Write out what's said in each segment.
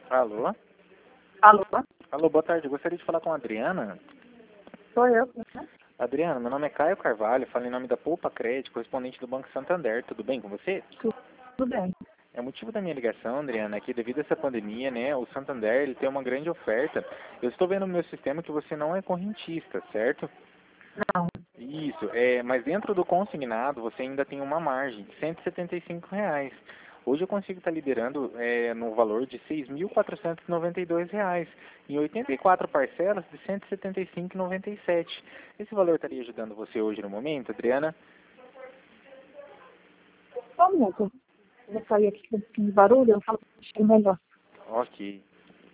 Alô? Alô? Alô, boa tarde. Eu gostaria de falar com a Adriana. Sou eu, né? Adriana, meu nome é Caio Carvalho, falo em nome da Poupa Crédito, correspondente do Banco Santander. Tudo bem com você? Tudo bem. O motivo da minha ligação, Adriana, é que devido a essa pandemia, né, o Santander ele tem uma grande oferta. Eu estou vendo no meu sistema que você não é correntista, certo? Não. Isso, mas dentro do consignado você ainda tem uma margem de R$ 175. Hoje eu consigo estar liberando no valor de R$ 6.492, em 84 parcelas de R$ 175,97. Esse valor estaria ajudando você hoje no momento, Adriana? Só um minuto. Eu vou sair aqui com um pouquinho de barulho, eu falo para você melhor. Ok.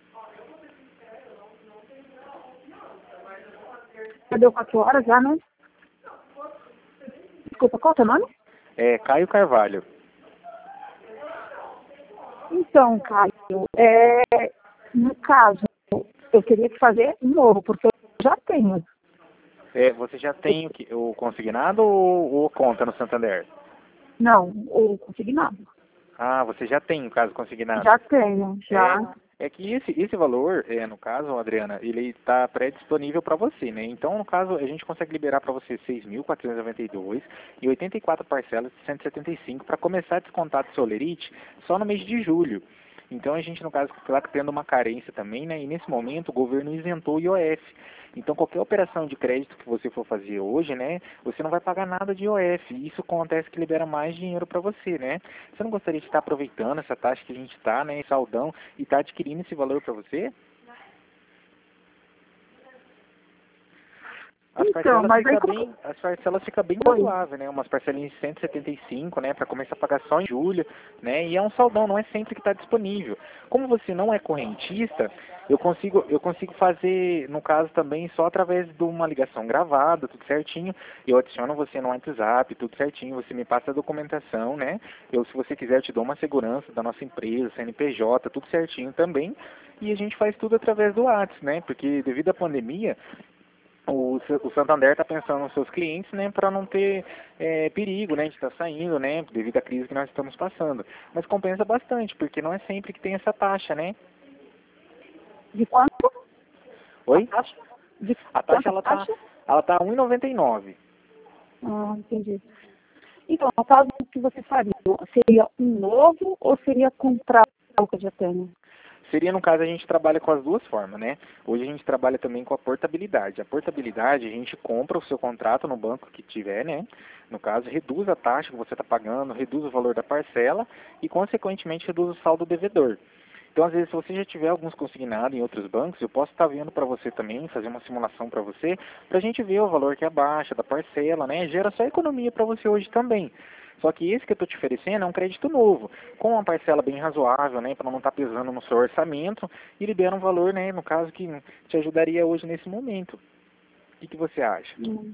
Já deu 4 horas já, né? Desculpa, qual é o teu nome? Caio Carvalho. Então, Caio, no caso, eu teria que fazer um novo, porque eu já tenho. Você já tem o consignado ou conta no Santander? Não, o consignado. Ah, você já tem o caso consignado? Já tenho, já. É que esse valor, no caso, Adriana, ele está pré-disponível para você, né? Então, no caso, a gente consegue liberar para você 6.492 e 84 parcelas de 175 para começar a descontar do seu lerite só no mês de julho. Então, a gente, no caso, está tendo uma carência também, né? E nesse momento, o governo isentou o IOF. Então, qualquer operação de crédito que você for fazer hoje, né? Você não vai pagar nada de IOF. E isso acontece que libera mais dinheiro para você, né? Você não gostaria de estar aproveitando essa taxa que a gente está, né? Saldão, e está adquirindo esse valor para você? Então, mas aí As parcelas ficam bem Oi. razoáveis, né? Umas parcelinhas de 175, né? Para começar a pagar só em julho, né? E é um saldão, não é sempre que está disponível. Como você não é correntista, eu consigo fazer, no caso também, só através de uma ligação gravada, tudo certinho. Eu adiciono você no WhatsApp, tudo certinho. Você me passa a documentação, né? Se você quiser, eu te dou uma segurança da nossa empresa, CNPJ, tudo certinho também. E a gente faz tudo através do WhatsApp, né? Porque devido à pandemia, o Santander está pensando nos seus clientes, né, para não ter perigo, né, de estar saindo, né, devido à crise que nós estamos passando. Mas compensa bastante, porque não é sempre que tem essa taxa, né? De quanto? Oi? A taxa? De A taxa quanto taxa? ela tá 1,99. Ah, entendi. Então, no caso que você faria, seria um novo ou seria comprar o que eu já tenho? Seria, no caso, a gente trabalha com as duas formas, né? Hoje a gente trabalha também com a portabilidade. A portabilidade, a gente compra o seu contrato no banco que tiver, né? No caso, reduz a taxa que você está pagando, reduz o valor da parcela e, consequentemente, reduz o saldo devedor. Então, às vezes, se você já tiver alguns consignados em outros bancos, eu posso estar vendo para você também, fazer uma simulação para você, para a gente ver o valor que é baixa da parcela, né? Gera só economia para você hoje também. Só que esse que eu estou te oferecendo é um crédito novo, com uma parcela bem razoável, né? Para não estar pesando no seu orçamento e libera um valor, né? No caso que te ajudaria hoje nesse momento. O que você acha?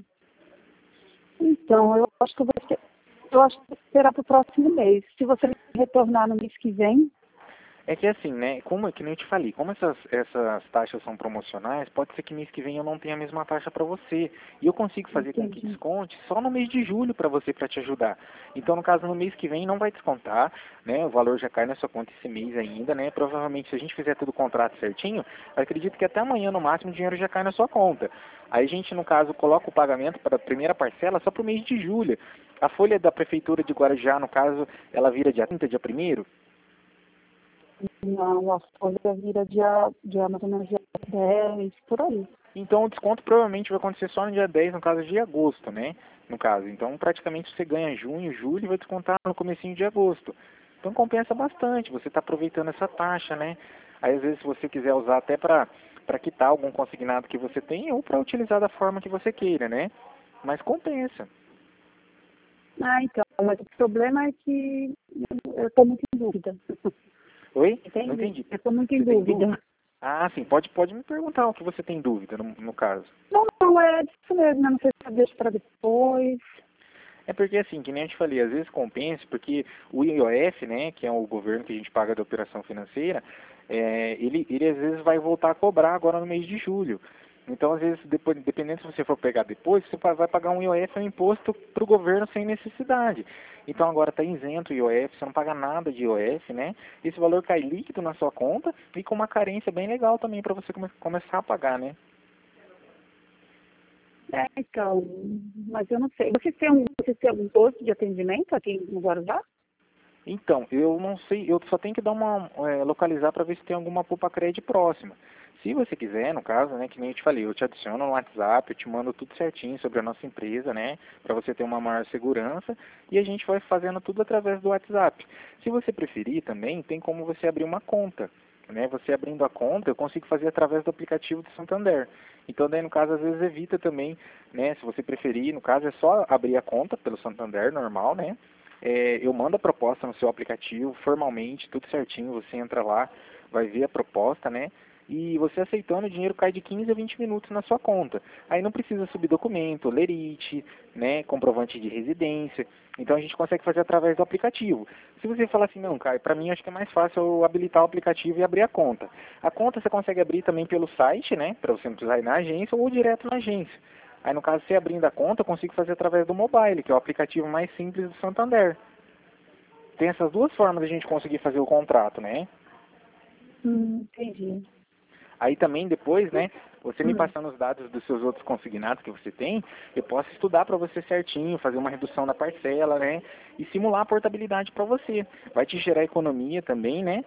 Então, eu acho que vou esperar para o próximo mês. Se você me retornar no mês que vem, É que assim, né, como que nem eu te falei, como essas taxas são promocionais, pode ser que mês que vem eu não tenha a mesma taxa para você. E eu consigo fazer com que entendi. desconte só no mês de julho para você, para te ajudar. Então, no caso, no mês que vem não vai descontar, né, o valor já cai na sua conta esse mês ainda, né, provavelmente se a gente fizer tudo o contrato certinho, acredito que até amanhã no máximo o dinheiro já cai na sua conta. Aí a gente, no caso, coloca o pagamento para a primeira parcela só para o mês de julho. A folha da Prefeitura de Guarujá, no caso, ela vira dia 30, dia 1º? Não, a folha vira dia mais ou menos dia 10, por aí. Então o desconto provavelmente vai acontecer só no dia 10, no caso de agosto, né? No caso, então praticamente você ganha junho, julho e vai descontar no comecinho de agosto. Então compensa bastante, você está aproveitando essa taxa, né? Aí às vezes se você quiser usar até para quitar algum consignado que você tem ou para utilizar da forma que você queira, né? Mas compensa. Ah, então, mas o problema é que eu estou muito em dúvida. Oi? Não Entende? entendi. Eu estou muito em Você tem dúvida. dúvida? Ah, sim, pode me perguntar o que você tem dúvida no caso. Não, é disso mesmo, né? Não sei se eu deixo para depois. É porque assim, que nem eu te falei, às vezes compensa, porque o IOF, né, que é o governo que a gente paga da operação financeira, ele às vezes vai voltar a cobrar agora no mês de julho. Então, às vezes, depois, dependendo se você for pegar depois, você vai pagar um IOF, um imposto para o governo sem necessidade. Então, agora está isento o IOF, você não paga nada de IOF, né? Esse valor cai líquido na sua conta e com uma carência bem legal também para você começar a pagar, né? Então, mas eu não sei. Vocês têm algum posto de atendimento aqui no Guarujá? Então, eu não sei, eu só tenho que dar uma, localizar para ver se tem alguma Pupacred próxima. Se você quiser, no caso, né, que nem eu te falei, eu te adiciono no WhatsApp, eu te mando tudo certinho sobre a nossa empresa, né, para você ter uma maior segurança, e a gente vai fazendo tudo através do WhatsApp. Se você preferir também, tem como você abrir uma conta, né, você abrindo a conta, eu consigo fazer através do aplicativo do Santander. Então, daí, no caso, às vezes evita também, né, se você preferir, no caso, é só abrir a conta pelo Santander, normal, né, eu mando a proposta no seu aplicativo, formalmente, tudo certinho, você entra lá, vai ver a proposta, né? E você aceitando, o dinheiro cai de 15 a 20 minutos na sua conta. Aí não precisa subir documento, lerite, né, comprovante de residência. Então a gente consegue fazer através do aplicativo. Se você falar assim, não, Caio, para mim acho que é mais fácil eu habilitar o aplicativo e abrir a conta. A conta você consegue abrir também pelo site, né, para você não precisar ir na agência ou direto na agência. Aí no caso, você abrindo a conta, eu consigo fazer através do mobile, que é o aplicativo mais simples do Santander. Tem essas duas formas de a gente conseguir fazer o contrato, né? Entendi. Aí também depois, né, você me passando os dados dos seus outros consignados que você tem, eu posso estudar para você certinho, fazer uma redução da parcela, né, e simular a portabilidade para você. Vai te gerar economia também, né?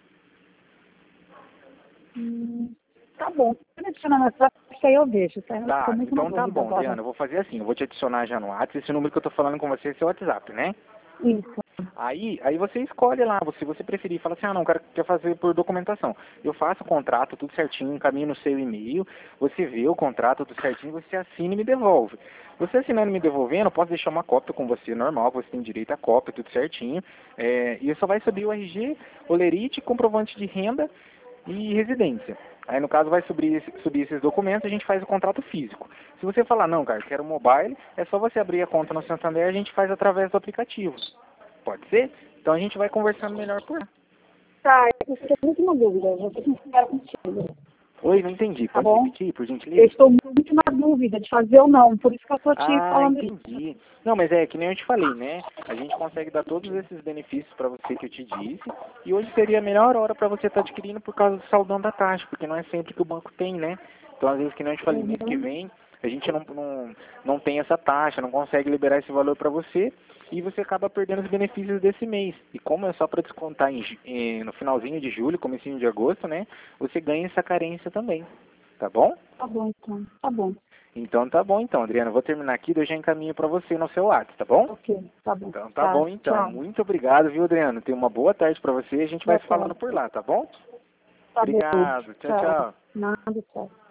Tá bom. Pode adicionar no WhatsApp, que aí eu vejo, tá? Eu tô Tá, muito na então tá dúvida bom, agora. Adriana, eu vou fazer assim, eu vou te adicionar já no WhatsApp, esse número que eu tô falando com você é seu WhatsApp, né? Isso. Aí você escolhe lá, se você preferir, fala assim, ah não, quer fazer por documentação. Eu faço o contrato, tudo certinho, encaminho no seu e-mail, você vê o contrato, tudo certinho, você assina e me devolve. Você assinando e me devolvendo, eu posso deixar uma cópia com você, normal, você tem direito à cópia, tudo certinho. E só vai subir o RG, olerite, comprovante de renda e residência. Aí, no caso, vai subir esses documentos, a gente faz o contrato físico. Se você falar, não, cara, quero mobile, é só você abrir a conta no Santander e a gente faz através do aplicativo. Pode ser? Então a gente vai conversando melhor por lá. Tá, eu estou muito na dúvida. Eu vou ter que ficar contigo. Oi, não entendi. Tá Pode bom? repetir, por Eu gentileza? estou muito na dúvida de fazer ou não. Por isso que eu estou te Ah, falando isso. entendi. Não, mas é que nem eu te falei, né? A gente consegue dar todos esses benefícios para você que eu te disse. E hoje seria a melhor hora para você estar adquirindo por causa do saldão da taxa, porque não é sempre que o banco tem, né? Então, às vezes, que nem eu te falei, mês que vem, a gente não tem essa taxa, não consegue liberar esse valor para você e você acaba perdendo os benefícios desse mês. E como é só para descontar no finalzinho de julho, comecinho de agosto, né? Você ganha essa carência também. Tá bom? Tá bom, então. Tá bom. Então tá bom então, Adriana. Eu vou terminar aqui, daí eu já encaminho para você no seu WhatsApp, tá bom? Ok, tá bom. Então tá Tá, bom então. tchau. Muito obrigado, viu, Adriana? Tenha uma boa tarde para você e a gente vai Boa se falando tarde. por lá, tá bom? Tá bom. Obrigado. Tchau, Tchau. tchau. Nada, tchau.